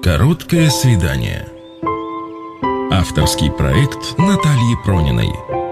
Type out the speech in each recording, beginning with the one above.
Короткое свидание. Авторский проект Натальи Прониной.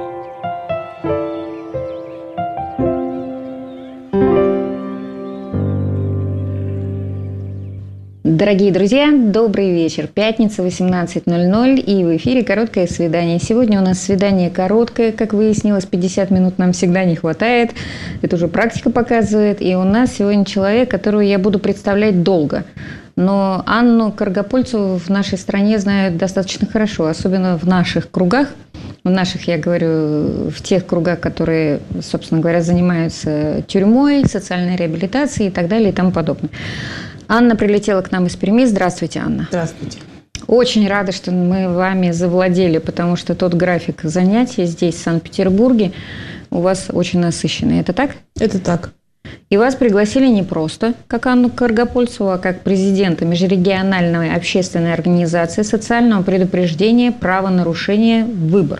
Дорогие друзья, добрый вечер. Пятница, 18:00, и в эфире «Короткое свидание». Сегодня у нас свидание короткое, как выяснилось, 50 минут нам всегда не хватает. Это уже практика показывает. И у нас сегодня человек, которого я буду представлять долго. Но Анну Каргопольцеву в нашей стране знают достаточно хорошо, особенно в наших кругах. В наших, я говорю, в тех кругах, которые, собственно говоря, занимаются тюрьмой, социальной реабилитацией и так далее и тому подобное. Анна прилетела к нам из Перми. Здравствуйте, Анна. Здравствуйте. Очень рада, что мы вами завладели, потому что тот график занятий здесь, в Санкт-Петербурге, у вас очень насыщенный. Это так? Это так. И вас пригласили не просто как Анну Каргопольцеву, а как президента межрегиональной общественной организации социального предупреждения правонарушения «Выбор».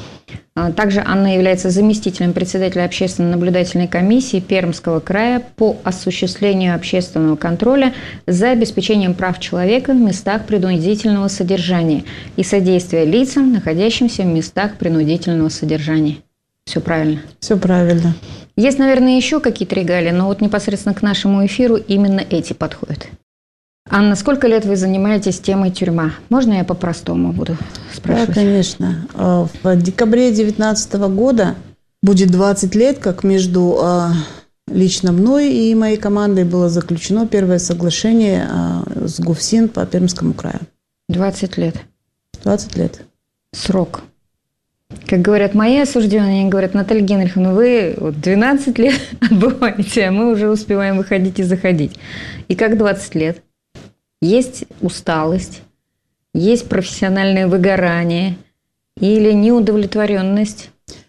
Также Анна является заместителем председателя общественно-наблюдательной комиссии Пермского края по осуществлению общественного контроля за обеспечением прав человека в местах принудительного содержания и содействия лицам, находящимся в местах принудительного содержания. Все правильно? Все правильно. Есть, наверное, еще какие-то регалии, но вот непосредственно к нашему эфиру именно эти подходят. Анна, сколько лет вы занимаетесь темой тюрьма? Можно я по-простому буду спрашивать? Да, конечно. В декабре 2019 года будет 20 лет, как между лично мной и моей командой было заключено первое соглашение с ГУФСИН по Пермскому краю. 20 лет. 20 лет. Срок. Как говорят мои осужденные, они говорят: Наталья Генриховна, вы 12 лет отбываете, а мы уже успеваем выходить и заходить. И как 20 лет? Есть усталость, есть профессиональное выгорание или неудовлетворенность?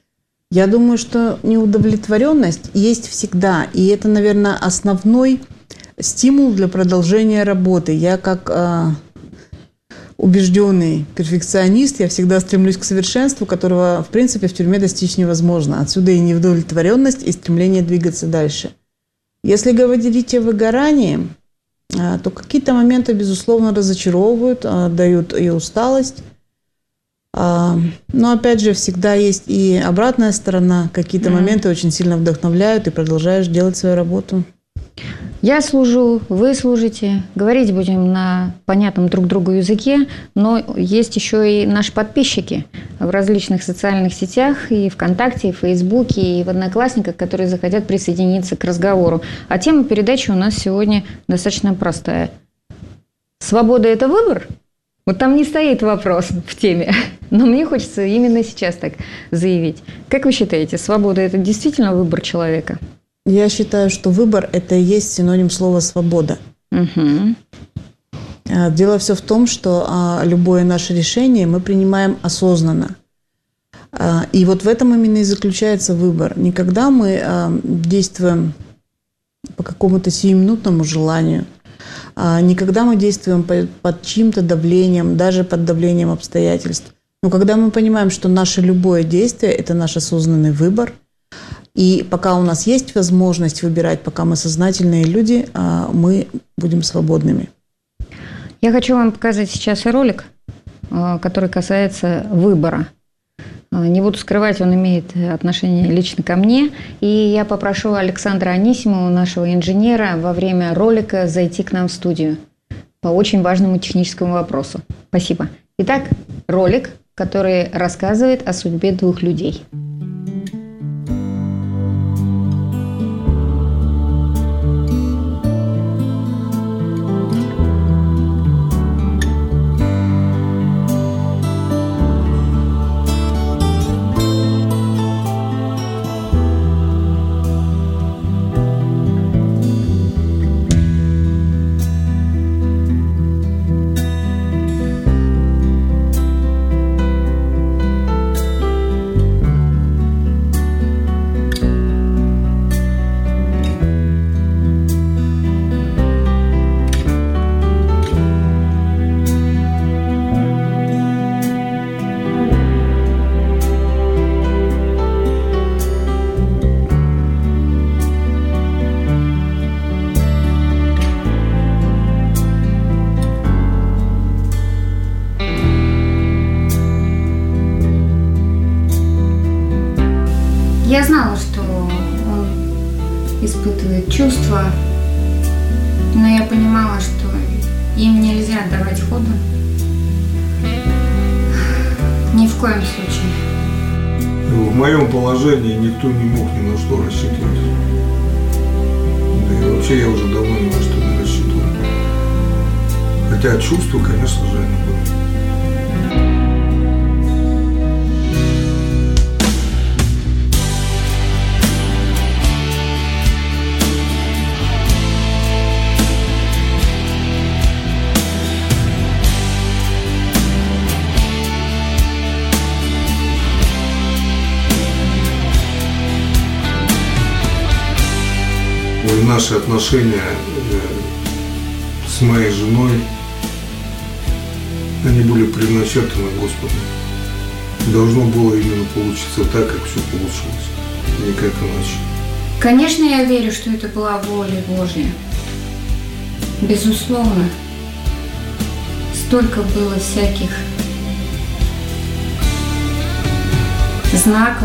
Я думаю, что неудовлетворенность есть всегда. И это, наверное, основной стимул для продолжения работы. Я как убежденный перфекционист, я всегда стремлюсь к совершенству, которого, в принципе, в тюрьме достичь невозможно. Отсюда и неудовлетворенность, и стремление двигаться дальше. Если говорить о выгорании, то какие-то моменты, безусловно, разочаровывают, дают и усталость. Но, опять же, всегда есть и обратная сторона. Какие-то моменты очень сильно вдохновляют, и продолжаешь делать свою работу. Я служу, вы служите. Говорить будем на понятном друг другу языке, но есть еще и наши подписчики в различных социальных сетях, и ВКонтакте, и в Фейсбуке, и в Одноклассниках, которые захотят присоединиться к разговору. А тема передачи у нас сегодня достаточно простая. Свобода – это выбор? Вот там не стоит вопрос в теме, но мне хочется именно сейчас так заявить. Как вы считаете, свобода – это действительно выбор человека? Я считаю, что выбор – это и есть синоним слова «свобода». Угу. Дело все в том, что любое наше решение мы принимаем осознанно. И вот в этом именно и заключается выбор. Не когда мы действуем по какому-то сиюминутному желанию, не когда мы действуем под чьим-то давлением, даже под давлением обстоятельств, но когда мы понимаем, что наше любое действие – это наш осознанный выбор. И пока у нас есть возможность выбирать, пока мы сознательные люди, мы будем свободными. Я хочу вам показать сейчас ролик, который касается выбора. Не буду скрывать, он имеет отношение лично ко мне. И я попрошу Александра Анисимова, нашего инженера, во время ролика зайти к нам в студию по очень важному техническому вопросу. Спасибо. Итак, ролик, который рассказывает о судьбе двух людей. Я знала, что он испытывает чувства, но я понимала, что им нельзя давать ходу. Ни в коем случае. В моем положении никто не мог ни на что рассчитывать. Да и вообще я уже давно ни на что не рассчитывал. Хотя чувства, конечно же, они были. Наши отношения с моей женой, они были предначертаны Господом. Должно было именно получиться так, как все получилось, никак иначе. Конечно, я верю, что это была воля Божья. Безусловно. Столько было всяких знаков.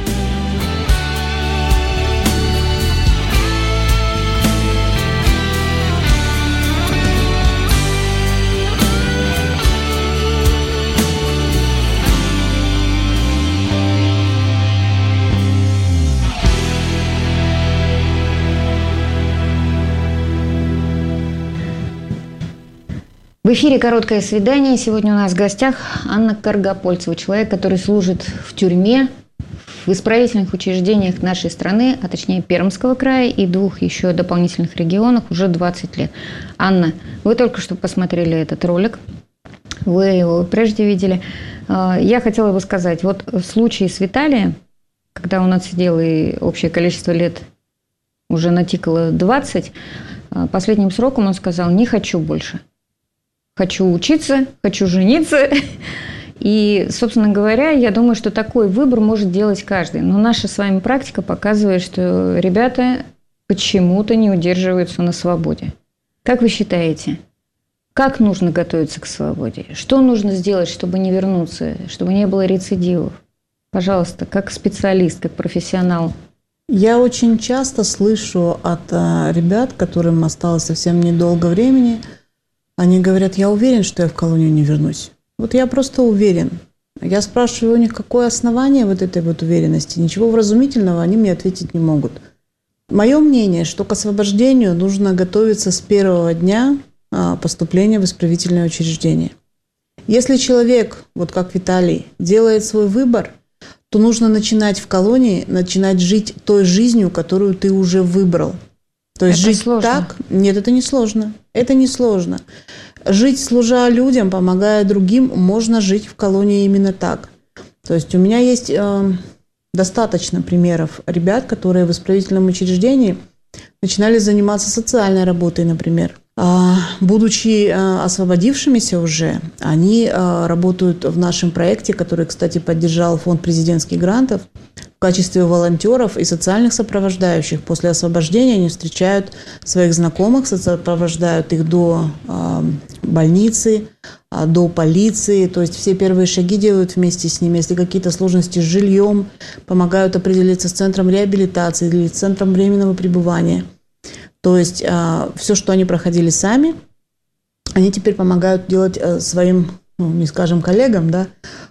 В эфире «Короткое свидание». Сегодня у нас в гостях Анна Каргопольцева, человек, который служит в тюрьме, в исправительных учреждениях нашей страны, а точнее Пермского края и 2 еще дополнительных регионах уже 20 лет. Анна, вы только что посмотрели этот ролик, вы его прежде видели. Я хотела бы сказать, вот в случае с Виталием, когда он отсидел и общее количество лет уже натикало 20, последним сроком он сказал: «Не хочу больше. Хочу учиться, хочу жениться». И, собственно говоря, я думаю, что такой выбор может делать каждый. Но наша с вами практика показывает, что ребята почему-то не удерживаются на свободе. Как вы считаете, как нужно готовиться к свободе? Что нужно сделать, чтобы не вернуться, чтобы не было рецидивов? Пожалуйста, как специалист, как профессионал. Я очень часто слышу от ребят, которым осталось совсем недолго времени, они говорят: я уверен, что я в колонию не вернусь. Вот я просто уверен. Я спрашиваю у них, какое основание вот этой вот уверенности. Ничего вразумительного они мне ответить не могут. Мое мнение, что к освобождению нужно готовиться с первого дня поступления в исправительное учреждение. Если человек, вот как Виталий, делает свой выбор, то нужно начинать в колонии, начинать жить той жизнью, которую ты уже выбрал. То есть это жить сложно. так? Нет, это не сложно. Это не сложно. Жить, служа людям, помогая другим, можно жить в колонии именно так. То есть у меня есть достаточно примеров ребят, которые в исправительном учреждении начинали заниматься социальной работой, например. Будучи освободившимися уже, они работают в нашем проекте, который, кстати, поддержал Фонд президентских грантов, в качестве волонтеров и социальных сопровождающих. После освобождения они встречают своих знакомых, сопровождают их до больницы, до полиции. То есть все первые шаги делают вместе с ними. Если какие-то сложности с жильем, помогают определиться с центром реабилитации или с центром временного пребывания. То есть все, что они проходили сами, они теперь помогают делать своим, не скажем, коллегам, да.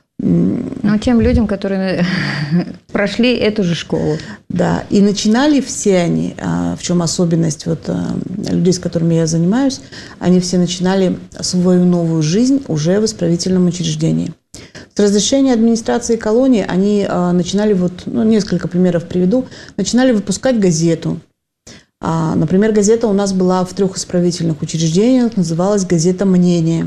Но тем людям, которые прошли эту же школу. Да, и начинали все они, в чем особенность вот, людей, с которыми я занимаюсь, они все начинали свою новую жизнь уже в исправительном учреждении. С разрешения администрации колонии они начинали, вот, несколько примеров приведу, начинали выпускать газету. Например, газета у нас была в 3 исправительных учреждениях, называлась газета «Мнение».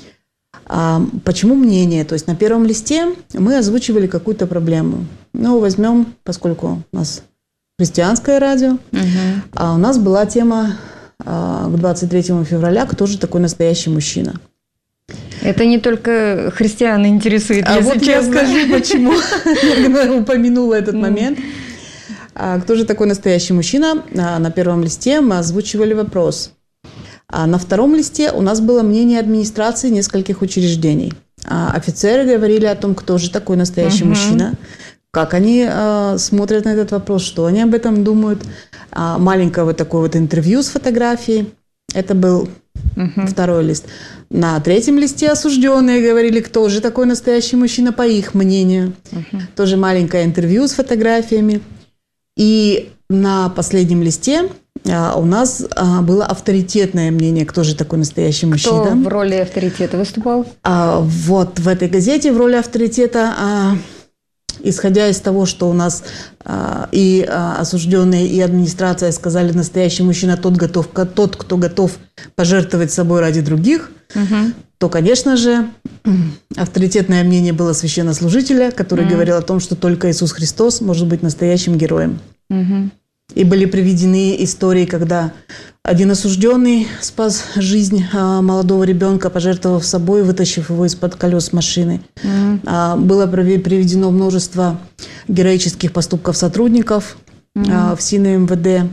Почему «Мнение»? То есть на первом листе мы озвучивали какую-то проблему. Возьмем, поскольку у нас христианское радио, у нас была тема к 23 февраля «Кто же такой настоящий мужчина?». Это не только христиан интересует, если вот честно. Я скажу, почему я упомянула этот момент. Кто же такой настоящий мужчина? На первом листе мы озвучивали вопрос. На втором листе у нас было мнение администрации нескольких учреждений. Офицеры говорили о том, кто же такой настоящий мужчина. как они смотрят на этот вопрос, что они об этом думают. Маленькое вот такое вот интервью с фотографией. Это был второй лист. На третьем листе осужденные говорили, кто же такой настоящий мужчина, по их мнению. Тоже маленькое интервью с фотографиями. И на последнем листе у нас было авторитетное мнение, кто же такой настоящий мужчина. Кто в роли авторитета выступал? Вот в этой газете в роли авторитета, исходя из того, что у нас и осужденные, и администрация сказали, настоящий мужчина тот, кто готов пожертвовать собой ради других, то, конечно же, авторитетное мнение было священнослужителя, который говорил о том, что только Иисус Христос может быть настоящим героем. И были приведены истории, когда один осужденный спас жизнь молодого ребенка, пожертвовав собой, вытащив его из-под колес машины. Было приведено множество героических поступков сотрудников в СИН и МВД.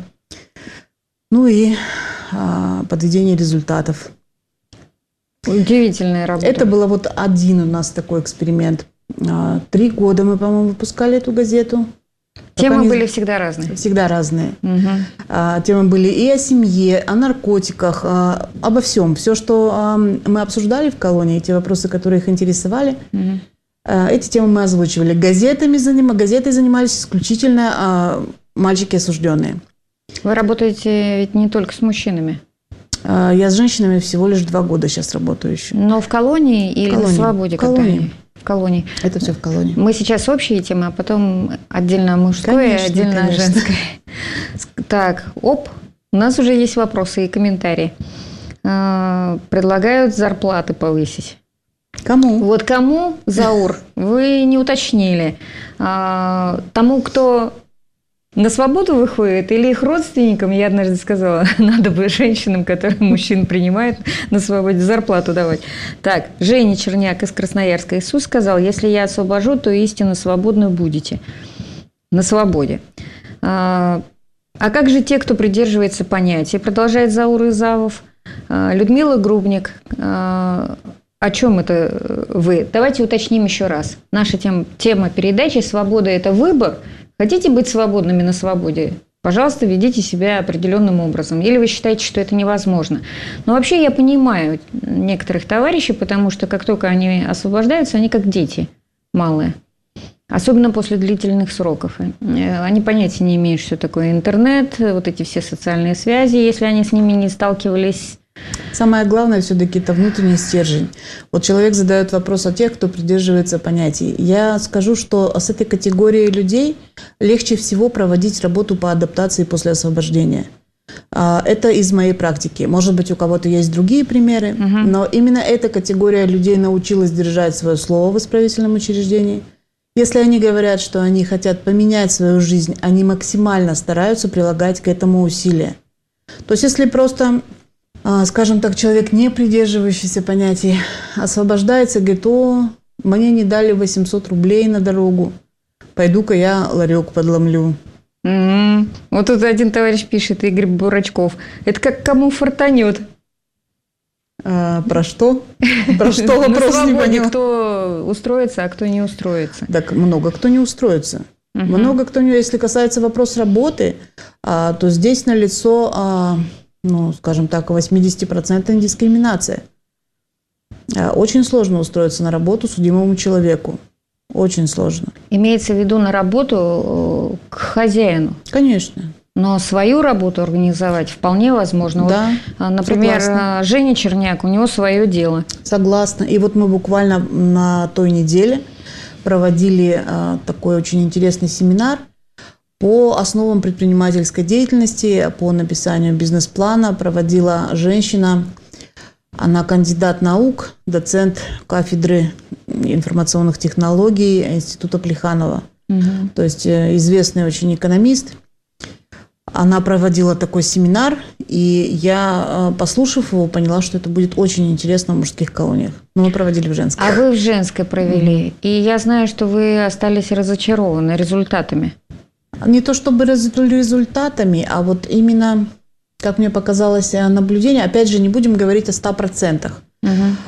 Ну и подведение результатов. Удивительная работа. Это было вот один у нас такой эксперимент. 3 года мы, по-моему, выпускали эту газету. Темы были всегда разные. Всегда разные. Темы были и о семье, о наркотиках, обо всем. Все, что мы обсуждали в колонии, те вопросы, которые их интересовали, эти темы мы озвучивали. Газетой занимались исключительно мальчики осужденные. Вы работаете ведь не только с мужчинами. Я с женщинами всего лишь 2 года сейчас работаю еще. Но в колонии или на свободе? В колонии. Это все в колонии. Мы сейчас общие темы, а потом отдельно мужское, конечно, отдельно конечно. женское. Так, у нас уже есть вопросы и комментарии. Предлагают зарплаты повысить. Кому? Вот кому, Заур, вы не уточнили. Тому, кто на свободу выходит, или их родственникам, я однажды сказала, надо бы женщинам, которые мужчин принимают, на свободе зарплату давать. Так, Женя Черняк из Красноярска. Иисус сказал, если я освобожу, то истинно свободны будете. На свободе. А как же те, кто придерживается понятий? Продолжает Заур Изавов. Людмила Грубник. О чем это вы? Давайте уточним еще раз. Наша тема передачи «Свобода – это выбор». Хотите быть свободными на свободе? Пожалуйста, ведите себя определенным образом. Или вы считаете, что это невозможно? Но вообще я понимаю некоторых товарищей, потому что как только они освобождаются, они как дети малые. Особенно после длительных сроков. Они понятия не имеют, что такое интернет, вот эти все социальные связи, если они с ними не сталкивались. Самое главное все-таки это внутренний стержень. Вот человек задает вопрос о тех, кто придерживается понятий. Я скажу, что с этой категорией людей легче всего проводить работу по адаптации после освобождения. Это из моей практики. Может быть, у кого-то есть другие примеры, но именно эта категория людей научилась держать свое слово в исправительном учреждении. Если они говорят, что они хотят поменять свою жизнь, они максимально стараются прилагать к этому усилия. То есть, если просто, скажем так, человек, не придерживающийся понятий, освобождается, говорит, мне не дали 800 рублей на дорогу, пойду-ка я ларек подломлю. Вот тут один товарищ пишет, Игорь Бурачков, это как кому фартанет. Про что? Про что вопрос не понял? Кто устроится, а кто не устроится. Так много кто не устроится. Много кто не... Если касается вопроса работы, то здесь налицо, скажем так, 80% дискриминация. Очень сложно устроиться на работу судимому человеку. Очень сложно. Имеется в виду на работу к хозяину? Конечно. Но свою работу организовать вполне возможно. Да, вот, например, согласна. Женя Черняк, у него свое дело. Согласна. И вот мы буквально на той неделе проводили такой очень интересный семинар по основам предпринимательской деятельности, по написанию бизнес-плана. Проводила женщина, она кандидат наук, доцент кафедры информационных технологий Института Плеханова. То есть известный очень экономист. Она проводила такой семинар, и я, послушав его, поняла, что это будет очень интересно в мужских колониях. Но мы проводили в женской. А вы в женской провели. И я знаю, что вы остались разочарованы результатами. Не то чтобы результатами, а вот именно, как мне показалось, наблюдение. Опять же, не будем говорить о 100%.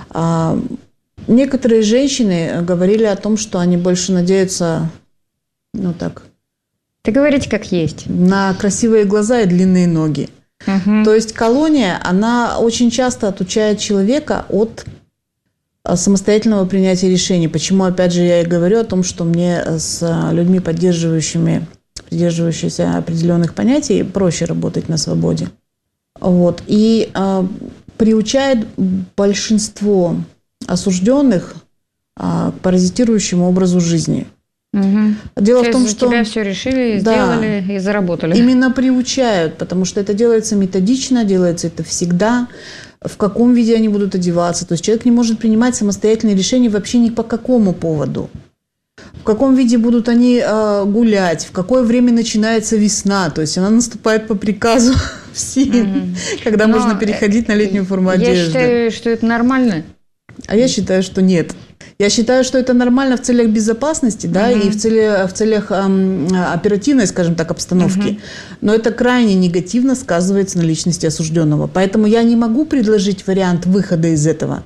Некоторые женщины говорили о том, что они больше надеются Ну так. Ты говорите, как есть. На красивые глаза и длинные ноги. То есть колония, она очень часто отучает человека от самостоятельного принятия решений. Почему, опять же, я и говорю о том, что мне с людьми, придерживающимися определенных понятий, проще работать на свободе. Вот. И приучает большинство осужденных к паразитирующему образу жизни. Дело в том, что тебя все решили, сделали и заработали. Именно приучают, потому что это делается методично, делается это всегда. В каком виде они будут одеваться. То есть человек не может принимать самостоятельные решения вообще ни по какому поводу. В каком виде будут они гулять, в какое время начинается весна. То есть она наступает по приказу в СИН, когда можно переходить на летнюю форму одежды. Я считаю, что это нормально. А я считаю, что нет. Я считаю, что это нормально в целях безопасности, да, и в целях оперативной, скажем так, обстановки. Но это крайне негативно сказывается на личности осужденного. Поэтому я не могу предложить вариант выхода из этого,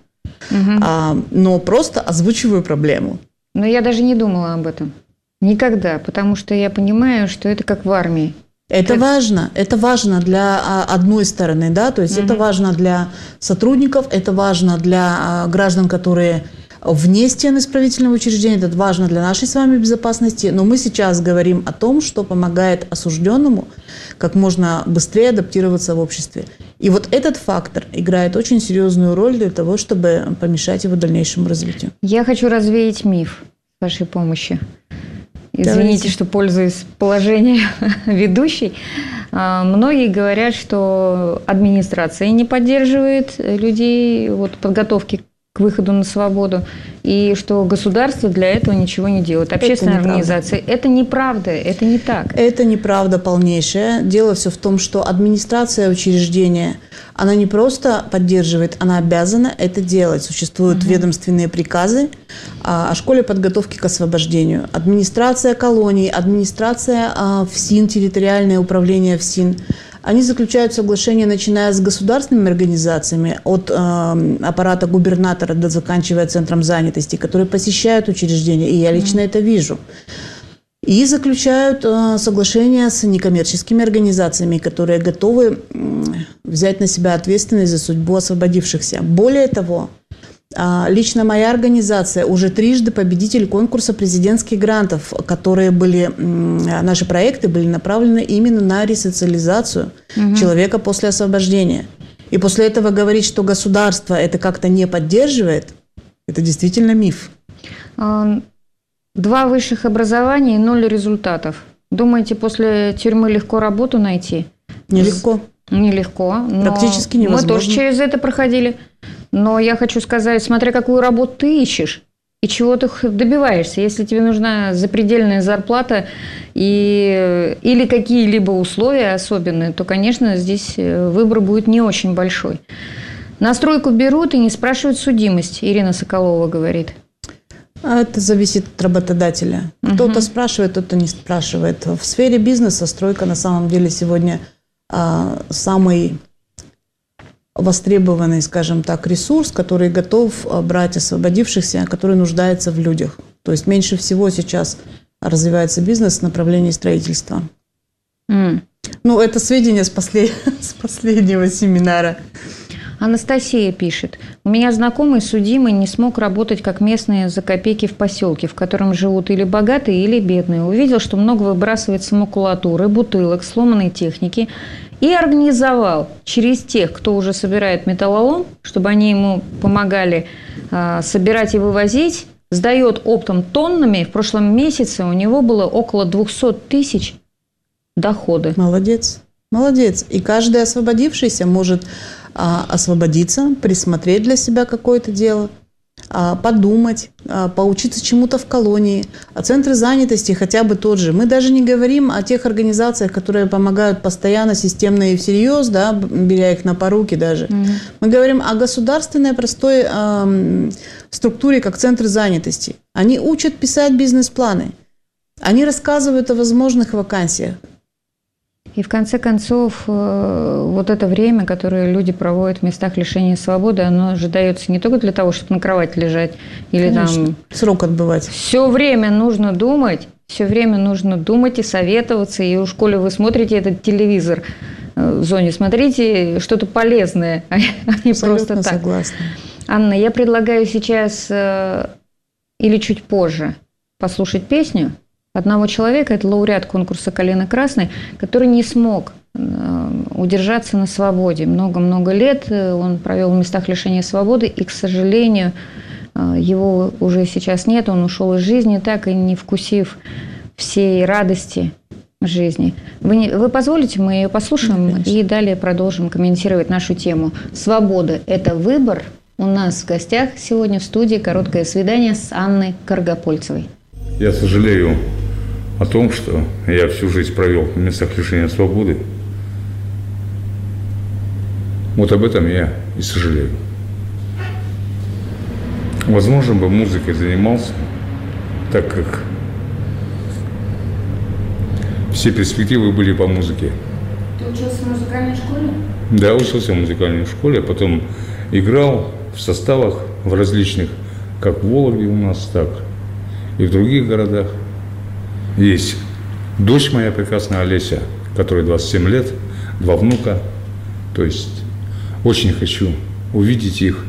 но просто озвучиваю проблему. Но я даже не думала об этом. Никогда. Потому что я понимаю, что это как в армии. Это важно для одной стороны, да, то есть это важно для сотрудников, это важно для граждан, которые вне стен исправительного учреждения, это важно для нашей с вами безопасности, но мы сейчас говорим о том, что помогает осужденному как можно быстрее адаптироваться в обществе. И вот этот фактор играет очень серьезную роль для того, чтобы помешать его дальнейшему развитию. Я хочу развеять миф с вашей помощью. Извините, что пользуюсь положением ведущей. Многие говорят, что администрация не поддерживает людей подготовки к выходу на свободу, и что государство для этого ничего не делает. Общественные организации. Это неправда, это не так. Это неправда полнейшая. Дело все в том, что администрация учреждения, она не просто поддерживает, она обязана это делать. Существуют ведомственные приказы о школе подготовки к освобождению. Администрация колоний, администрация ФСИН, территориальное управление ФСИН, они заключают соглашения, начиная с государственными организациями, от аппарата губернатора до заканчивая центром занятости, которые посещают учреждения, и я лично это вижу. И заключают соглашения с некоммерческими организациями, которые готовы взять на себя ответственность за судьбу освободившихся. Более того, лично моя организация уже трижды победитель конкурса президентских грантов, которые были, наши проекты были направлены именно на ресоциализацию человека после освобождения. И после этого говорить, что государство это как-то не поддерживает, это действительно миф. 2 высших образования и 0 результатов. Думаете, после тюрьмы легко работу найти? Нелегко. Нелегко. Практически невозможно. Мы тоже через это проходили. Но я хочу сказать, смотря какую работу ты ищешь и чего ты добиваешься. Если тебе нужна запредельная зарплата или какие-либо условия особенные, то, конечно, здесь выбор будет не очень большой. На стройку берут и не спрашивают судимость, Ирина Соколова говорит. Это зависит от работодателя. Кто-то спрашивает, кто-то не спрашивает. В сфере бизнеса стройка на самом деле сегодня самый востребованный, скажем так, ресурс, который готов брать освободившихся, который нуждается в людях. То есть меньше всего сейчас развивается бизнес в направлении строительства. Ну, это сведения с последнего семинара. Анастасия пишет. У меня знакомый судимый не смог работать как местные за копейки в поселке, в котором живут или богатые, или бедные. Увидел, что много выбрасывается макулатуры, бутылок, сломанной техники. И организовал через тех, кто уже собирает металлолом, чтобы они ему помогали собирать и вывозить, сдает оптом тоннами. В прошлом месяце у него было около 200 тысяч дохода. Молодец. Молодец. И каждый освободившийся может освободиться, присмотреть для себя какое-то дело, подумать, поучиться чему-то в колонии. А центры занятости хотя бы тот же. Мы даже не говорим о тех организациях, которые помогают постоянно, системно и всерьез, да, беря их на поруки даже. Мы говорим о государственной простой структуре, как центры занятости. Они учат писать бизнес-планы. Они рассказывают о возможных вакансиях. И в конце концов, вот это время, которое люди проводят в местах лишения свободы, оно же дается не только для того, чтобы на кровати лежать или Конечно. там... Срок отбывать. Все время нужно думать, все время нужно думать и советоваться. И уж коли вы смотрите этот телевизор в зоне, смотрите что-то полезное, а не просто так. Согласна. Анна, я предлагаю сейчас или чуть позже послушать песню одного человека, это лауреат конкурса «Калина Красной», который не смог удержаться на свободе. Много-много лет он провел в местах лишения свободы, и, к сожалению, его уже сейчас нет, он ушел из жизни, так и не вкусив всей радости жизни. Вы позволите, мы ее послушаем, да, и далее продолжим комментировать нашу тему. Свобода – это выбор. У нас в гостях сегодня в студии короткое свидание с Анной Каргопольцевой. Я сожалею о том, что я всю жизнь провел в местах лишения свободы. Вот об этом я и сожалею. Возможно, бы музыкой занимался, так как все перспективы были по музыке. Ты учился в музыкальной школе? Да, учился в музыкальной школе, а потом играл в составах в различных, как в Вологде у нас, так и в других городах. Есть дочь моя прекрасная Олеся, которой 27 лет, 2 внука. То есть очень хочу увидеть их,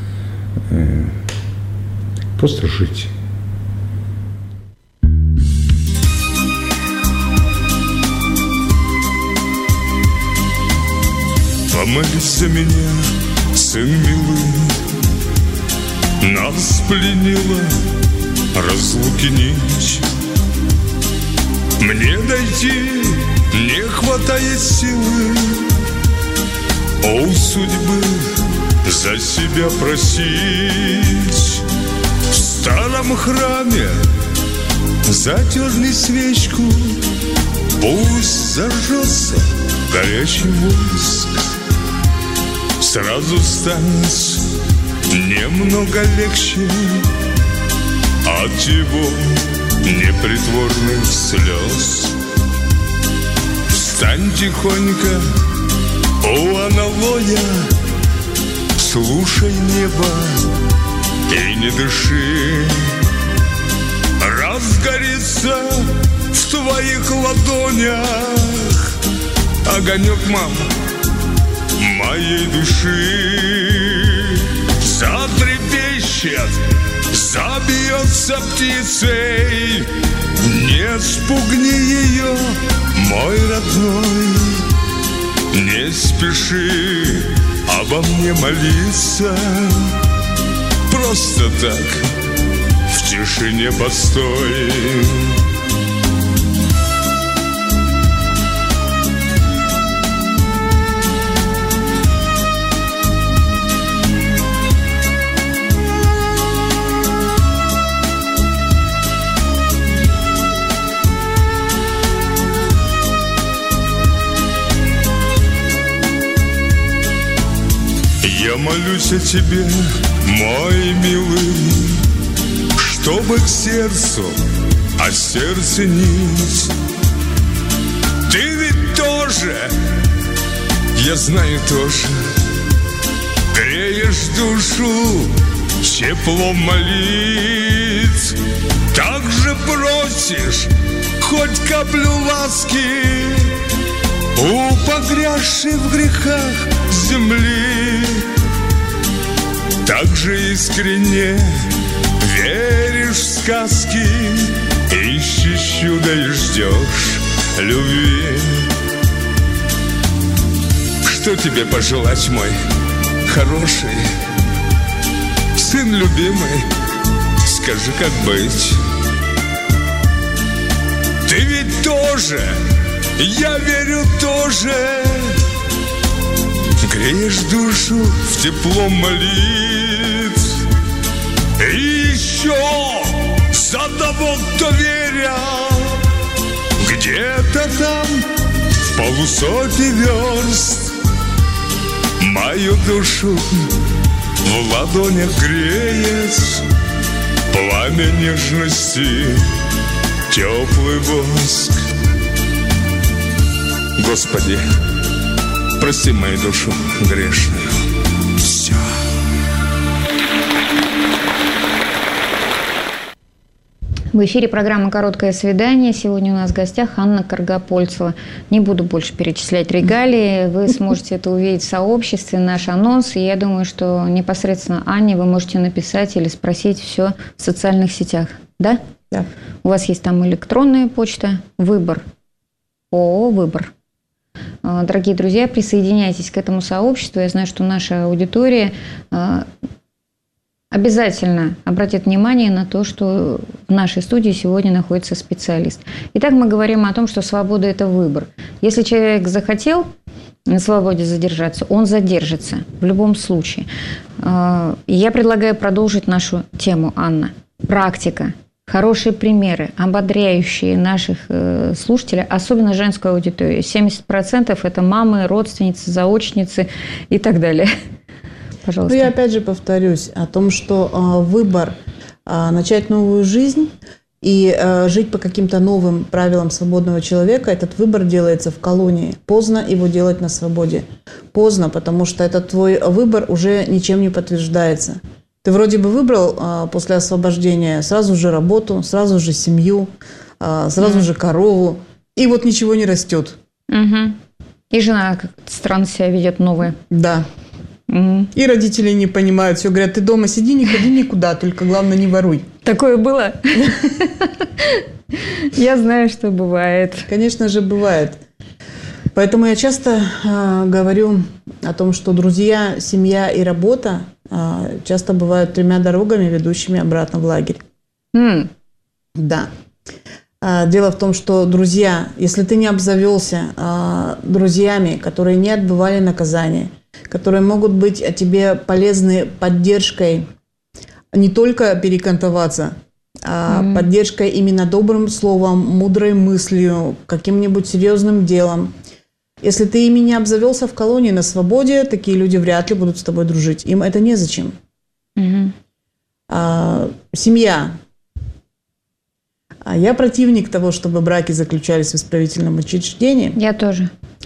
просто жить. Помолись за меня, сын милый, нас пленила разлуки нить. Мне дойти не хватает силы, у судьбы за себя просить. В старом храме затерли свечку, пусть зажжется горячий воск. Сразу станет немного легче от его непритворных слез. Встань тихонько у аналоя, слушай небо и не дыши. Разгорится в твоих ладонях огонек, мама, моей души. Затрепещет, забьется птицей, не спугни ее, мой родной. Не спеши обо мне молиться, просто так в тишине постой. Я молюсь о тебе, мой милый, чтобы к сердцу, а сердце нить. Ты ведь тоже, я знаю тоже, греешь душу теплом молитв. Так же просишь хоть каплю ласки у погрязшей в грехах земли. Так же искренне веришь в сказки, ищешь чудо и ждешь любви. Что тебе пожелать, мой хороший сын любимый? Скажи, как быть? Ты ведь тоже, я верю тоже, греешь душу в тепло молитв. И еще за того, кто верил, где-то там в полусотни верст, мою душу в ладонях греет пламя нежности, теплый воск. Господи, прости мою душу грешную. Все. В эфире программа «Короткое свидание». Сегодня у нас в гостях Анна Каргопольцева. Не буду больше перечислять регалии. Вы сможете это увидеть в сообществе, наш анонс. И я думаю, что непосредственно Анне вы можете написать или спросить все в социальных сетях. Да? Да. У вас есть там электронная почта, выбор, ООО «Выбор». Дорогие друзья, присоединяйтесь к этому сообществу. Я знаю, что наша аудитория обязательно обратит внимание на то, что в нашей студии сегодня находится специалист. Итак, мы говорим о том, что свобода – это выбор. Если человек захотел на свободе задержаться, он задержится в любом случае. Я предлагаю продолжить нашу тему, Анна. Практика. Хорошие примеры, ободряющие наших слушателей, особенно женскую аудиторию. 70% – это мамы, родственницы, заочницы и так далее. Пожалуйста. Я опять же повторюсь о том, что выбор начать новую жизнь и жить по каким-то новым правилам свободного человека, этот выбор делается в колонии. Поздно его делать на свободе. Поздно, потому что этот твой выбор уже ничем не подтверждается. Ты вроде бы выбрал после освобождения сразу же работу, сразу же семью, сразу же корову, и вот ничего не растет. И жена странно себя ведет новая. Да. И родители не понимают, все говорят, ты дома сиди, не ходи никуда, только главное не воруй. Такое было? Я знаю, что бывает. Конечно же, бывает. Поэтому я часто говорю о том, что друзья, семья и работа часто бывают тремя дорогами, ведущими обратно в лагерь. Да. Дело в том, что, друзья, если ты не обзавелся друзьями, которые не отбывали наказание, которые могут быть тебе полезны поддержкой, не только перекантоваться, а поддержкой именно добрым словом, мудрой мыслью, каким-нибудь серьезным делом. Если ты ими не обзавелся в колонии на свободе, такие люди вряд ли будут с тобой дружить. Им это незачем. Семья. Я противник того, чтобы браки заключались в исправительном учреждении. Я тоже.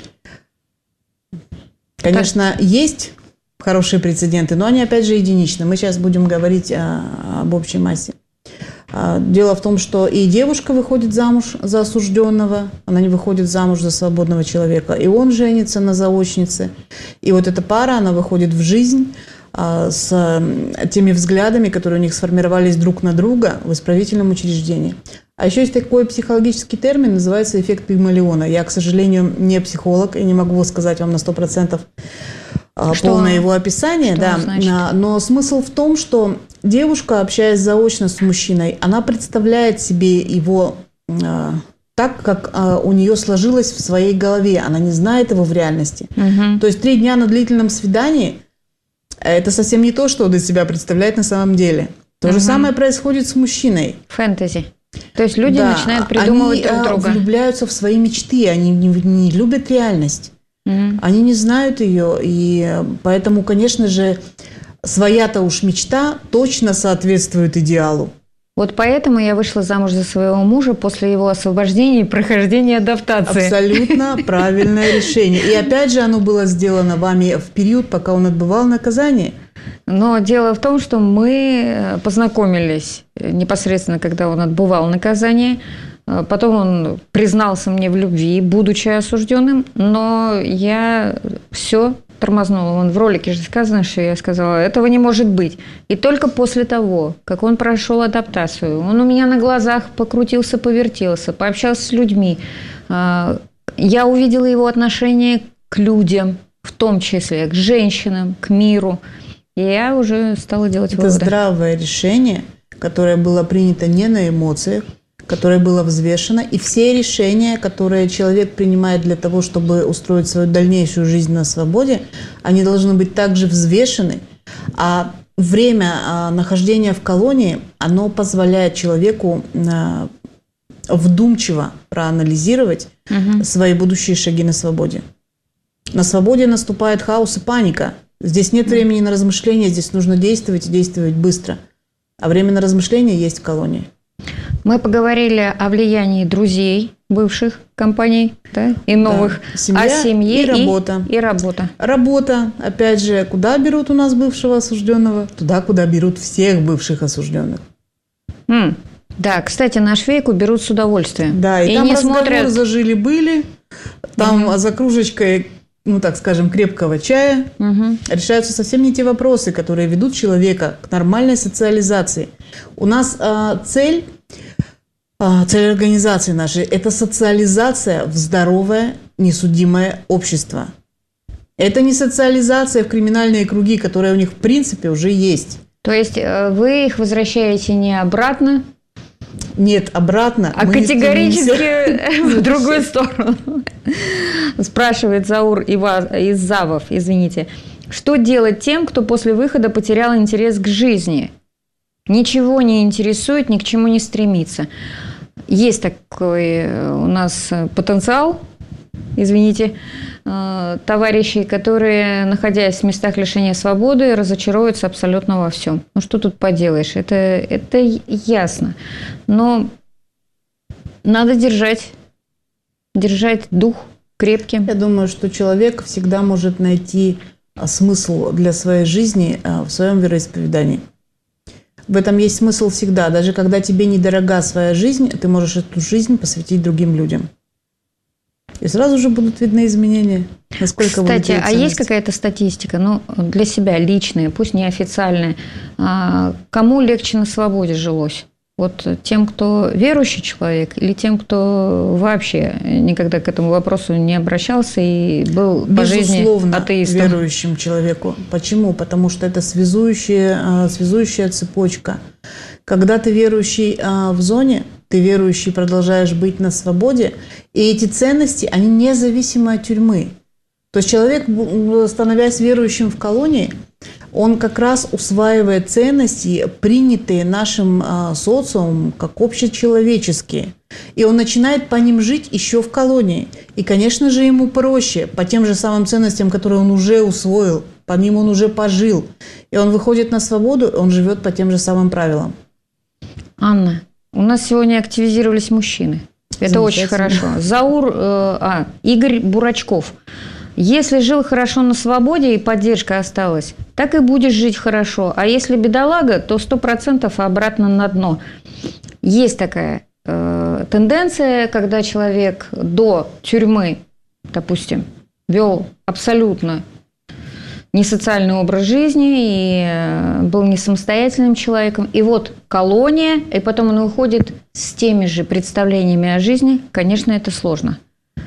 Конечно, есть хорошие прецеденты, но они, опять же, единичны. Мы сейчас будем говорить об общей массе. Дело в том, что и девушка выходит замуж за осужденного, она не выходит замуж за свободного человека, и он женится на заочнице. И вот эта пара, она выходит в жизнь с теми взглядами, которые у них сформировались друг на друга в исправительном учреждении. А еще есть такой психологический термин, называется эффект Пигмалиона. Я, к сожалению, не психолог и не могу сказать вам на 100% полное его описание. Да. Но смысл в том, что девушка, общаясь заочно с мужчиной, она представляет себе его так, как у нее сложилось в своей голове. Она не знает его в реальности. То есть 3 дня на длительном свидании – это совсем не то, что он из себя представляет на самом деле. То же самое происходит с мужчиной. Фэнтези. То есть люди начинают придумывать друг друга. Они влюбляются в свои мечты, они не любят реальность. Они не знают ее, и поэтому, конечно же, своя-то уж мечта точно соответствует идеалу. Вот поэтому я вышла замуж за своего мужа после его освобождения и прохождения адаптации. Абсолютно правильное решение. И опять же, оно было сделано вами в период, пока он отбывал наказание. Но дело в том, что мы познакомились непосредственно, когда он отбывал наказание. Потом он признался мне в любви, будучи осужденным, но я все тормознула. В ролике же сказано, что я сказала, этого не может быть. И только после того, как он прошел адаптацию, он у меня на глазах покрутился, повертелся, пообщался с людьми. Я увидела его отношение к людям, в том числе к женщинам, к миру. И я уже стала делать выводы. Это здравое решение, которое было принято не на эмоциях, которое было взвешено. И все решения, которые человек принимает для того, чтобы устроить свою дальнейшую жизнь на свободе, они должны быть также взвешены. А время нахождения в колонии, оно позволяет человеку вдумчиво проанализировать свои будущие шаги на свободе. На свободе наступает хаос и паника. Здесь нет времени на размышления, здесь нужно действовать и действовать быстро. А время на размышления есть в колонии. Мы поговорили о влиянии друзей бывших компаний, да, и новых, Семья, о семье и работа. И работа. Работа, опять же, куда берут у нас бывшего осужденного? Туда, куда берут всех бывших осужденных. Да, кстати, на швейку берут с удовольствием. Да, и там не разговоры смотрят... зажили-были, там за кружечкой, ну так скажем, крепкого чая решаются совсем не те вопросы, которые ведут человека к нормальной социализации. У нас цель организации нашей – это социализация в здоровое, несудимое общество. Это не социализация в криминальные круги, которые у них в принципе уже есть. То есть вы их возвращаете не обратно? Нет, обратно. А категорически в другую сторону. Спрашивает Заур из Завов, извините. Что делать тем, кто после выхода потерял интерес к жизни? Ничего не интересует, ни к чему не стремится. Есть такой у нас потенциал, извините, товарищей, которые, находясь в местах лишения свободы, разочаруются абсолютно во всем. Ну, что тут поделаешь? Это ясно. Но надо держать дух крепким. Я думаю, что человек всегда может найти смысл для своей жизни в своем вероисповедании. В этом есть смысл всегда. Даже когда тебе недорога своя жизнь, ты можешь эту жизнь посвятить другим людям. И сразу же будут видны изменения. Насколько Кстати, а есть какая-то статистика, ну, для себя личная, пусть не официальная, кому легче на свободе жилось? Вот тем, кто верующий человек, или тем, кто вообще никогда к этому вопросу не обращался и был по жизни атеистом? Верующим человеку. Почему? Потому что это связующая цепочка. Когда ты верующий в зоне, ты верующий, продолжаешь быть на свободе, и эти ценности, они независимы от тюрьмы. То есть человек, становясь верующим в колонии, он как раз усваивает ценности, принятые нашим социумом как общечеловеческие. И он начинает по ним жить еще в колонии. И, конечно же, ему проще по тем же самым ценностям, которые он уже усвоил, по ним он уже пожил. И он выходит на свободу, он живет по тем же самым правилам. Анна, у нас сегодня активизировались мужчины. Это очень хорошо. Игорь Бурачков. Если жил хорошо на свободе и поддержка осталась, так и будешь жить хорошо. А если бедолага, то 100% обратно на дно. Есть такая тенденция, когда человек до тюрьмы, допустим, вел абсолютно несоциальный образ жизни и был не самостоятельным человеком. И вот колония, и потом он выходит с теми же представлениями о жизни. Конечно, это сложно.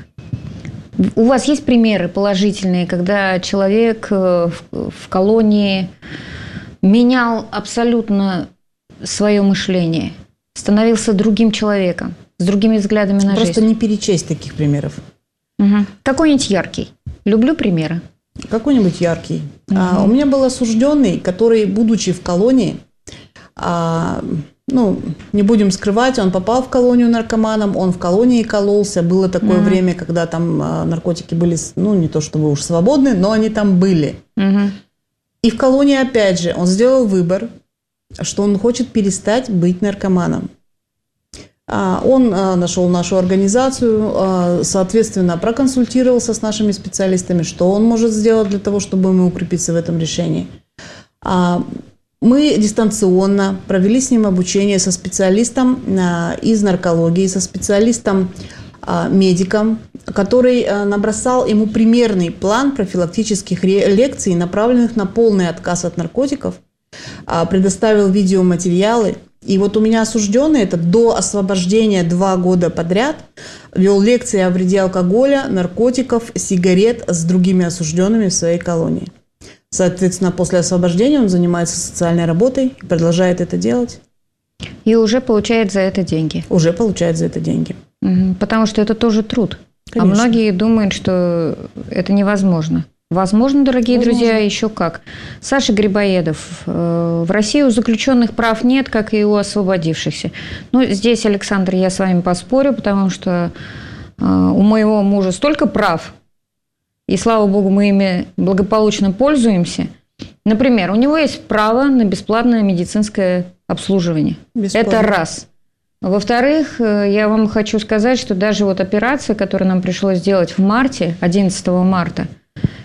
У вас есть примеры положительные, когда человек в колонии менял абсолютно свое мышление, становился другим человеком, с другими взглядами на жизнь? Просто не перечесть таких примеров. Угу. Какой-нибудь яркий. Люблю примеры. Какой-нибудь яркий. У меня был осужденный, который, будучи в колонии, не будем скрывать, он попал в колонию наркоманом, он в колонии кололся. Было такое время, когда там наркотики были, не то чтобы уж свободны, но они там были. И в колонии, опять же, он сделал выбор, что он хочет перестать быть наркоманом. Он нашел нашу организацию, соответственно, проконсультировался с нашими специалистами, что он может сделать для того, чтобы ему укрепиться в этом решении. Мы дистанционно провели с ним обучение со специалистом из наркологии, со специалистом-медиком, который набросал ему примерный план профилактических лекций, направленных на полный отказ от наркотиков, предоставил видеоматериалы. И вот у меня осужденный, это до освобождения 2 года подряд, вел лекции о вреде алкоголя, наркотиков, сигарет с другими осужденными в своей колонии. Соответственно, после освобождения он занимается социальной работой и продолжает это делать. И уже получает за это деньги. Уже получает за это деньги. Потому что это тоже труд. Конечно. А многие думают, что это невозможно. Возможно, дорогие друзья, еще как. Саша Грибоедов. В России у заключенных прав нет, как и у освободившихся. Здесь, Александр, я с вами поспорю, потому что у моего мужа столько прав, и, слава богу, мы ими благополучно пользуемся. Например, у него есть право на бесплатное медицинское обслуживание. Бесплатно. Это раз. Во-вторых, я вам хочу сказать, что даже вот операция, которую нам пришлось сделать в марте, 11 марта,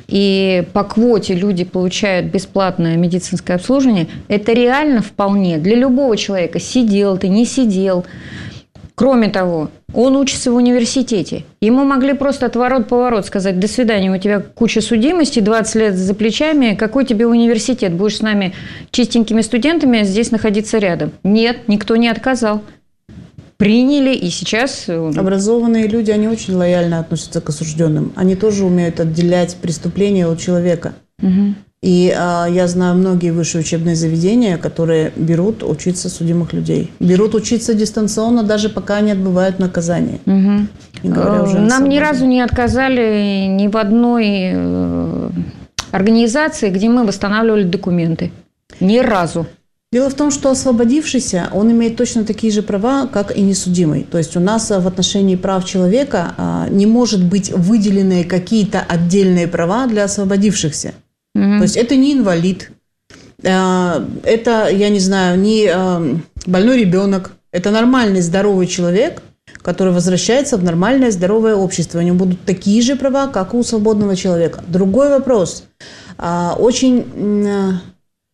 и по квоте люди получают бесплатное медицинское обслуживание, это реально вполне для любого человека. Сидел ты, не сидел. Кроме того, он учится в университете. Ему могли просто отворот-поворот сказать: до свидания, у тебя куча судимости, 20 лет за плечами, какой тебе университет? Будешь с нами чистенькими студентами здесь находиться рядом. Нет, никто не отказал. Приняли, и сейчас... Образованные люди, они очень лояльно относятся к осужденным. Они тоже умеют отделять преступление от человека. Угу. И я знаю многие высшие учебные заведения, которые берут учиться судимых людей. Берут учиться дистанционно, даже пока они отбывают наказание. Угу. Нам ни разу не отказали ни в одной организации, где мы восстанавливали документы. Ни разу. Дело в том, что освободившийся, он имеет точно такие же права, как и несудимый. То есть у нас в отношении прав человека не может быть выделены какие-то отдельные права для освободившихся. То есть это не инвалид, это, я не знаю, не больной ребенок, это нормальный здоровый человек, который возвращается в нормальное здоровое общество. У него будут такие же права, как и у свободного человека. Другой вопрос. Очень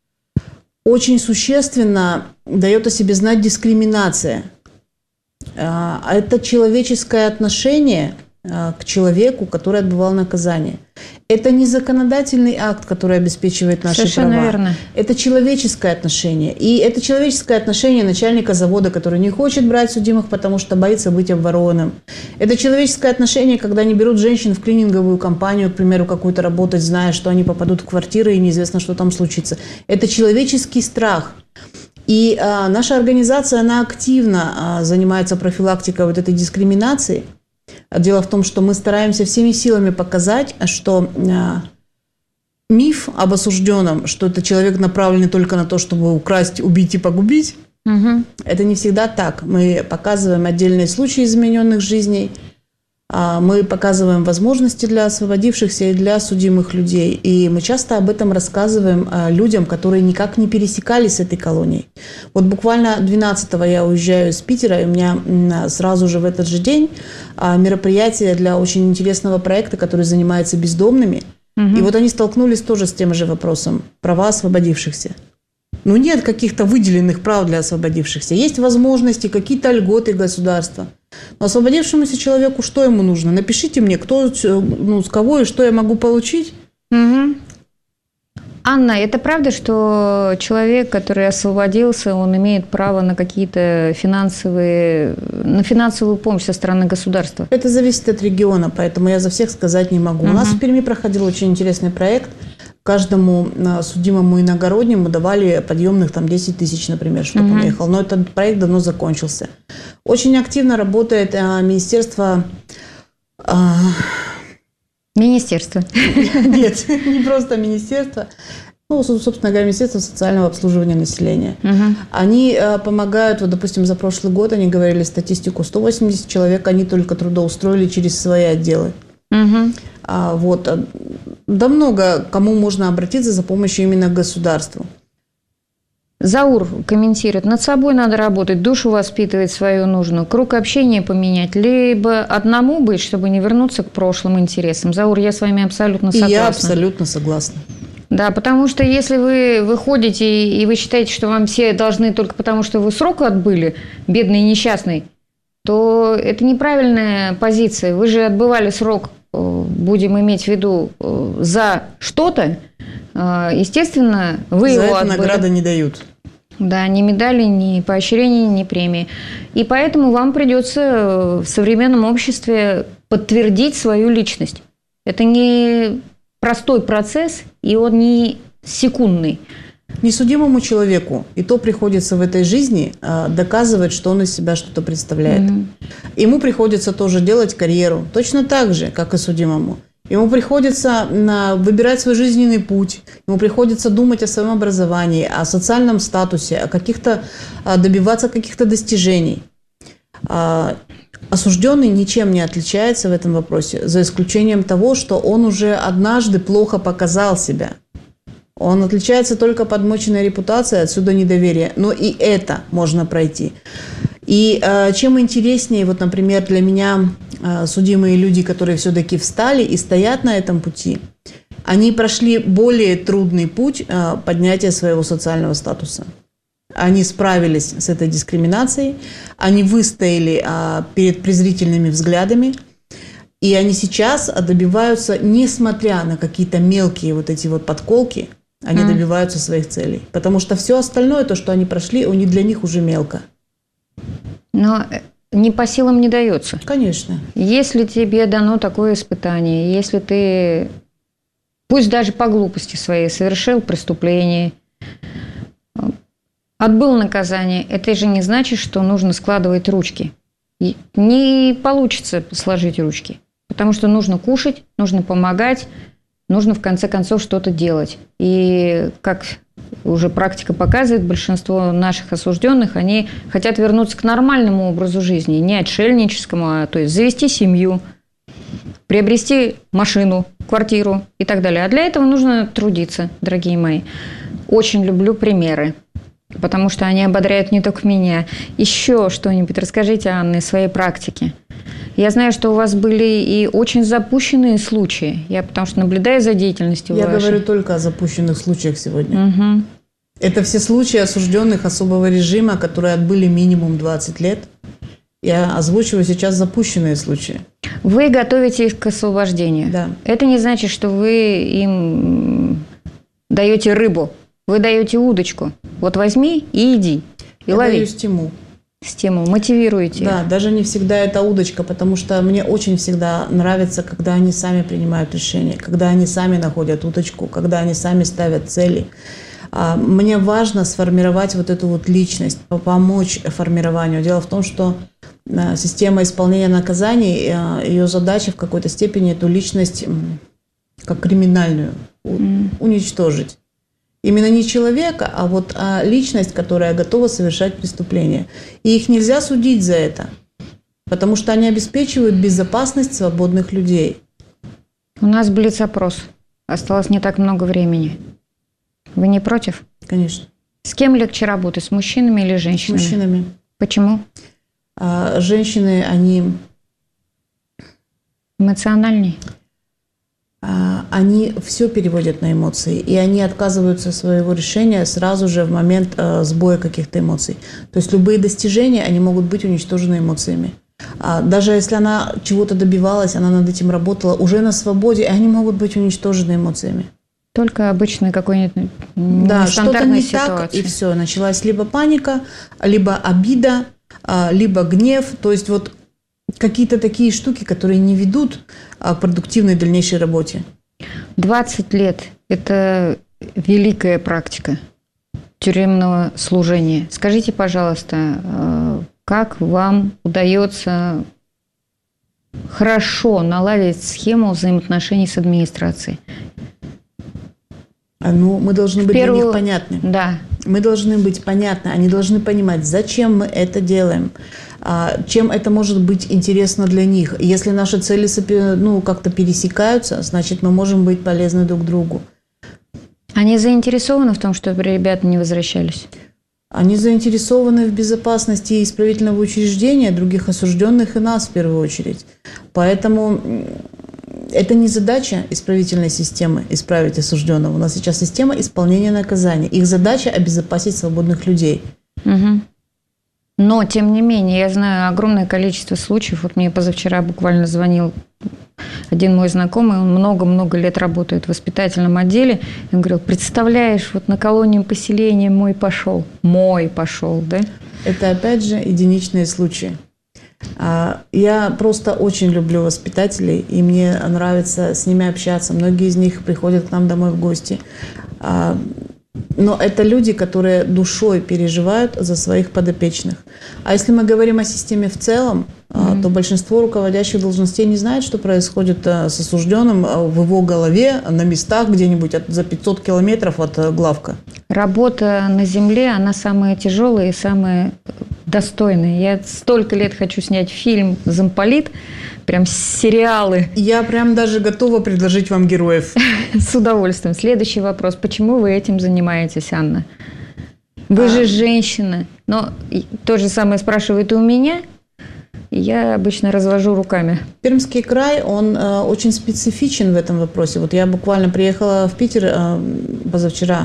существенно дает о себе знать дискриминация. Это человеческое отношение к человеку, который отбывал наказание. Это не законодательный акт, который обеспечивает наши Совершенно права. Верно. Это человеческое отношение. И это человеческое отношение начальника завода, который не хочет брать судимых, потому что боится быть обворованным. Это человеческое отношение, когда они берут женщин в клининговую компанию, к примеру, какую-то работать, зная, что они попадут в квартиры и неизвестно, что там случится. Это человеческий страх. И наша организация, она активно занимается профилактикой вот этой дискриминации. Дело в том, что мы стараемся всеми силами показать, что миф об осужденном, что это человек, направленный только на то, чтобы украсть, убить и погубить, это не всегда так. Мы показываем отдельные случаи измененных жизней, мы показываем возможности для освободившихся и для судимых людей. И мы часто об этом рассказываем людям, которые никак не пересекались с этой колонией. Вот буквально 12-го я уезжаю из Питера, и у меня сразу же в этот же день мероприятие для очень интересного проекта, который занимается бездомными. И вот они столкнулись тоже с тем же вопросом – права освободившихся. Ну, нет каких-то выделенных прав для освободившихся. Есть возможности, какие-то льготы государства. Но освободившемуся человеку что ему нужно? Напишите мне, кто, с кого и что я могу получить. Угу. Анна, это правда, что человек, который освободился, он имеет право на какие-то на финансовую помощь со стороны государства? Это зависит от региона, поэтому я за всех сказать не могу. У нас в Перми проходил очень интересный проект. Каждому судимому иногороднему давали подъемных 10 тысяч, например, чтобы он ехал. Но этот проект давно закончился. Очень активно работает Министерство... Министерство. Нет, не просто министерство. Собственно говоря, Министерство социального обслуживания населения. Они помогают, допустим, за прошлый год они говорили статистику, 180 человек они только трудоустроили через свои отделы. Да много кому можно обратиться за помощью именно к государству. Заур комментирует: над собой надо работать, душу воспитывать свою нужно, круг общения поменять, либо одному быть, чтобы не вернуться к прошлым интересам. Заур, я с вами абсолютно согласна. И я абсолютно согласна. Да, потому что если вы выходите и вы считаете, что вам все должны только потому, что вы срок отбыли, бедный и несчастный, то это неправильная позиция. Вы же отбывали срок, будем иметь в виду, за что-то. Естественно, вы за его это отбыли. Награды не дают. Да, ни медали, ни поощрений, ни премии. И поэтому вам придется в современном обществе подтвердить свою личность. Это не простой процесс, и он не секундный. Несудимому человеку и то приходится в этой жизни доказывать, что он из себя что-то представляет. Ему приходится тоже делать карьеру, точно так же, как и судимому. Ему приходится выбирать свой жизненный путь, ему приходится думать о своем образовании, о социальном статусе, о добиваться каких-то достижений. Осужденный ничем не отличается в этом вопросе, за исключением того, что он уже однажды плохо показал себя. Он отличается только подмоченной репутацией, отсюда недоверие. Но и это можно пройти. И чем интереснее, например, для меня судимые люди, которые все-таки встали и стоят на этом пути, они прошли более трудный путь поднятия своего социального статуса. Они справились с этой дискриминацией, они выстояли перед презрительными взглядами, и они сейчас добиваются, несмотря на какие-то мелкие вот эти вот подколки, они добиваются своих целей. Потому что все остальное, то, что они прошли, для них уже мелко. Но не по силам не дается. Конечно. Если тебе дано такое испытание, если ты, пусть даже по глупости своей, совершил преступление, отбыл наказание, это же не значит, что нужно складывать ручки. Не получится сложить ручки, потому что нужно кушать, нужно помогать, нужно в конце концов что-то делать. И как уже практика показывает, большинство наших осужденных, они хотят вернуться к нормальному образу жизни, не отшельническому, то есть завести семью, приобрести машину, квартиру и так далее. А для этого нужно трудиться, дорогие мои. Очень люблю примеры, потому что они ободряют не только меня. Еще что-нибудь расскажите, Анна, из своей практики. Я знаю, что у вас были и очень запущенные случаи. Я потому что наблюдаю за деятельностью вашей. Я говорю только о запущенных случаях сегодня. Угу. Это все случаи осужденных особого режима, которые отбыли минимум 20 лет. Я озвучиваю сейчас запущенные случаи. Вы готовите их к освобождению. Да. Это не значит, что вы им даете рыбу. Вы даете удочку. Вот возьми и иди. И лови. Я даю стимул. Стимул, мотивируете. Да, даже не всегда это удочка, потому что мне очень всегда нравится, когда они сами принимают решения, когда они сами находят удочку, когда они сами ставят цели. Мне важно сформировать вот эту вот личность, помочь формированию. Дело в том, что система исполнения наказаний, ее задача в какой-то степени эту личность как криминальную уничтожить. Именно не человека, а вот личность, которая готова совершать преступления. И их нельзя судить за это, потому что они обеспечивают безопасность свободных людей. У нас блиц-опрос. Осталось не так много времени. Вы не против? Конечно. С кем легче работать, с мужчинами или женщинами? С мужчинами. Почему? Женщины, они... Эмоциональнее? Они все переводят на эмоции, и они отказываются от своего решения сразу же в момент сбоя каких-то эмоций. То есть любые достижения, они могут быть уничтожены эмоциями. Даже если она чего-то добивалась, она над этим работала, уже на свободе, они могут быть уничтожены эмоциями. Только обычной какой-нибудь да, что-то не ситуации. Так, и все. Началась либо паника, либо обида, либо гнев. То есть вот какие-то такие штуки, которые не ведут к продуктивной дальнейшей работе. 20 лет – это великая практика тюремного служения. Скажите, пожалуйста, как вам удается хорошо наладить схему взаимоотношений с администрацией? Мы должны быть для них понятны. Да. Мы должны быть понятны. Они должны понимать, зачем мы это делаем, чем это может быть интересно для них. Если наши цели как-то пересекаются, значит, мы можем быть полезны друг другу. Они заинтересованы в том, чтобы ребята не возвращались? Они заинтересованы в безопасности исправительного учреждения, других осужденных и нас в первую очередь. Поэтому это не задача исправительной системы исправить осужденного. У нас сейчас система исполнения наказаний. Их задача обезопасить свободных людей. Угу. Но, тем не менее, я знаю огромное количество случаев. Вот мне позавчера буквально звонил один мой знакомый, он много-много лет работает в воспитательном отделе. И он говорил: представляешь, вот на колонию поселения мой пошел, да? Это, опять же, единичные случаи. Я просто очень люблю воспитателей, и мне нравится с ними общаться. Многие из них приходят к нам домой в гости. Но это люди, которые душой переживают за своих подопечных. А если мы говорим о системе в целом, то большинство руководящих должностей не знает, что происходит с осужденным в его голове на местах где-нибудь за 500 километров от главка. Работа на земле, она самая тяжелая и самая достойная. Я столько лет хочу снять фильм «Замполит», прям сериалы. Я прям даже готова предложить вам героев. С удовольствием. Следующий вопрос. Почему вы этим занимаетесь, Анна? Вы же женщина. Но то же самое спрашивают и у меня. И я обычно развожу руками. Пермский край, он очень специфичен в этом вопросе. Вот я буквально приехала в Питер позавчера,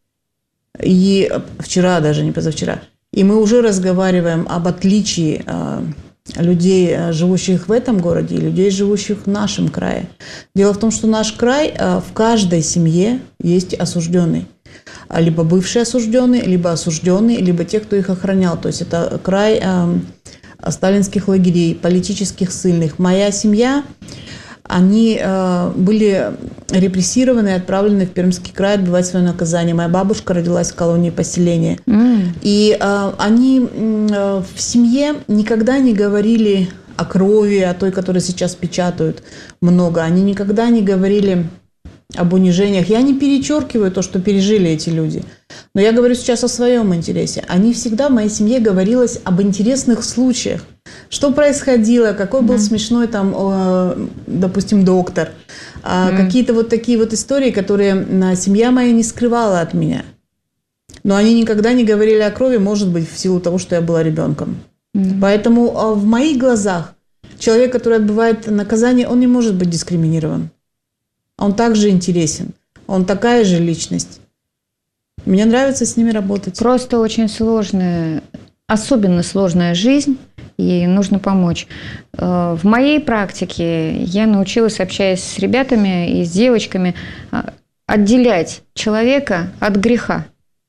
и вчера даже, не позавчера, и мы уже разговариваем об отличии людей, живущих в этом городе, и людей, живущих в нашем крае. Дело в том, что наш край, в каждой семье есть осужденный. Либо бывший осужденный, либо осужденный, либо те, кто их охранял. То есть это край сталинских лагерей, политических ссыльных. Моя семья, они были репрессированы и отправлены в Пермский край отбывать свое наказание. Моя бабушка родилась в колонии поселения. И они в семье никогда не говорили о крови, о той, которую сейчас печатают много. Они никогда не говорили об унижениях. Я не перечеркиваю то, что пережили эти люди. Но я говорю сейчас о своем интересе. Они всегда в моей семье говорилось об интересных случаях. Что происходило, какой был смешной там, допустим, доктор. Какие-то вот такие вот истории, которые семья моя не скрывала от меня. Но они никогда не говорили о крови, может быть, в силу того, что я была ребенком. Поэтому в моих глазах человек, который отбывает наказание, он не может быть дискриминирован. Он также интересен. Он такая же личность. Мне нравится с ними работать. Просто очень сложная, особенно сложная жизнь, и нужно помочь. В моей практике я научилась, общаясь с ребятами и с девочками, отделять человека от греха.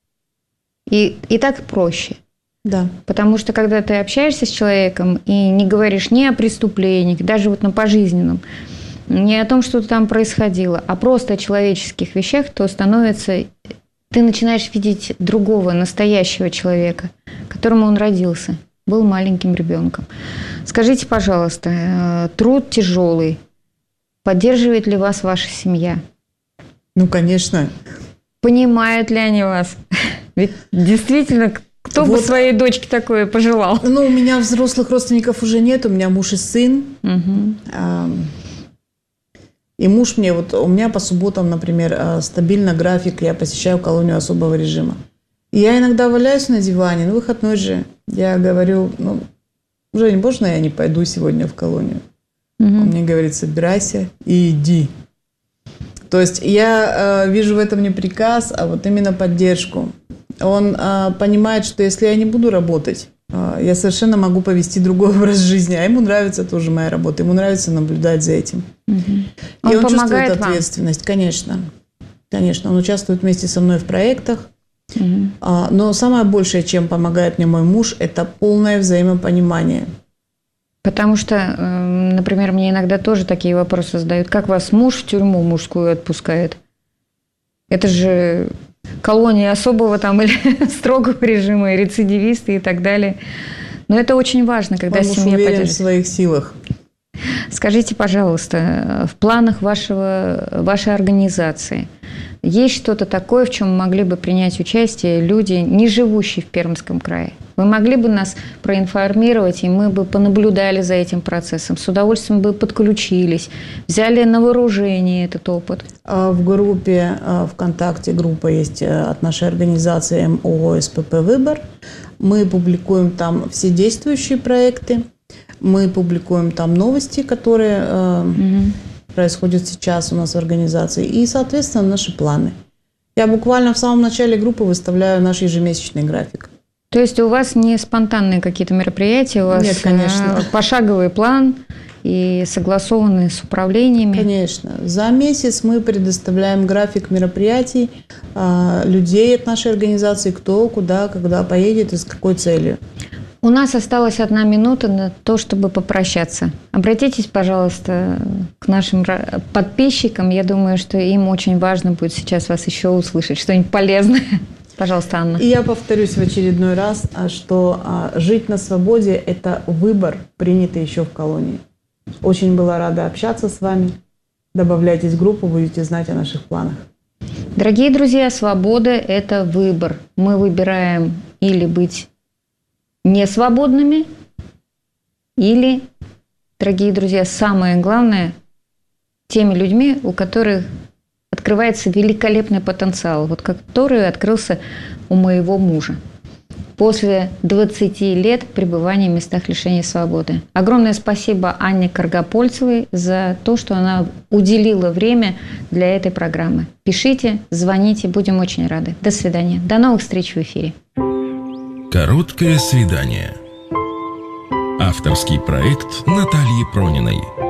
И так проще. Да. Потому что когда ты общаешься с человеком и не говоришь ни о преступлениях, даже вот на пожизненном, не о том, что там происходило, а просто о человеческих вещах, то становится... Ты начинаешь видеть другого, настоящего человека, которому он родился, был маленьким ребенком. Скажите, пожалуйста, труд тяжелый. Поддерживает ли вас ваша семья? Ну, конечно. Понимают ли они вас? Ведь действительно, кто бы своей дочке такое пожелал? Ну, у меня взрослых родственников уже нет, у меня муж и сын. И муж мне, вот у меня по субботам, например, стабильно график, я посещаю колонию особого режима. И я иногда валяюсь на диване, выходной же, я говорю, Жень, можно я не пойду сегодня в колонию? Он мне говорит, собирайся и иди. То есть я вижу в этом не приказ, а вот именно поддержку. Он понимает, что если я не буду работать, я совершенно могу повести другой образ жизни. А ему нравится тоже моя работа. Ему нравится наблюдать за этим. И он чувствует ответственность. Вам? Конечно. Конечно. Он участвует вместе со мной в проектах. Но самое большее, чем помогает мне мой муж, это полное взаимопонимание. Потому что, например, мне иногда тоже такие вопросы задают. Как вас муж в тюрьму мужскую отпускает? Это же... колонии особого там или строгого режима, и рецидивисты и так далее. Но это очень важно, когда семья поддерживает. В своих силах. Скажите, пожалуйста, в планах вашей организации есть что-то такое, в чем могли бы принять участие люди, не живущие в Пермском крае? Вы могли бы нас проинформировать, и мы бы понаблюдали за этим процессом, с удовольствием бы подключились, взяли на вооружение этот опыт? В группе ВКонтакте группа есть от нашей организации МОО СПП «Выбор». Мы публикуем там все действующие проекты, мы публикуем там новости, которые происходят сейчас у нас в организации, и, соответственно, наши планы. Я буквально в самом начале группы выставляю наш ежемесячный график. То есть у вас не спонтанные какие-то мероприятия, у вас Нет, конечно. Пошаговый план и согласованный с управлениями? Конечно. За месяц мы предоставляем график мероприятий, людей от нашей организации, кто, куда, когда поедет и с какой целью. У нас осталась 1 минута на то, чтобы попрощаться. Обратитесь, пожалуйста, к нашим подписчикам. Я думаю, что им очень важно будет сейчас вас еще услышать, что-нибудь полезное. Пожалуйста, Анна. И я повторюсь в очередной раз, что жить на свободе – это выбор, принятый еще в колонии. Очень была рада общаться с вами. Добавляйтесь в группу, будете знать о наших планах. Дорогие друзья, свобода – это выбор. Мы выбираем или быть несвободными, или, дорогие друзья, самое главное, теми людьми, у которых открывается великолепный потенциал, вот который открылся у моего мужа. после 20 лет пребывания в местах лишения свободы. Огромное спасибо Анне Каргопольцевой за то, что она уделила время для этой программы. Пишите, звоните, будем очень рады. До свидания. До новых встреч в эфире. Короткое свидание. Авторский проект Натальи Прониной.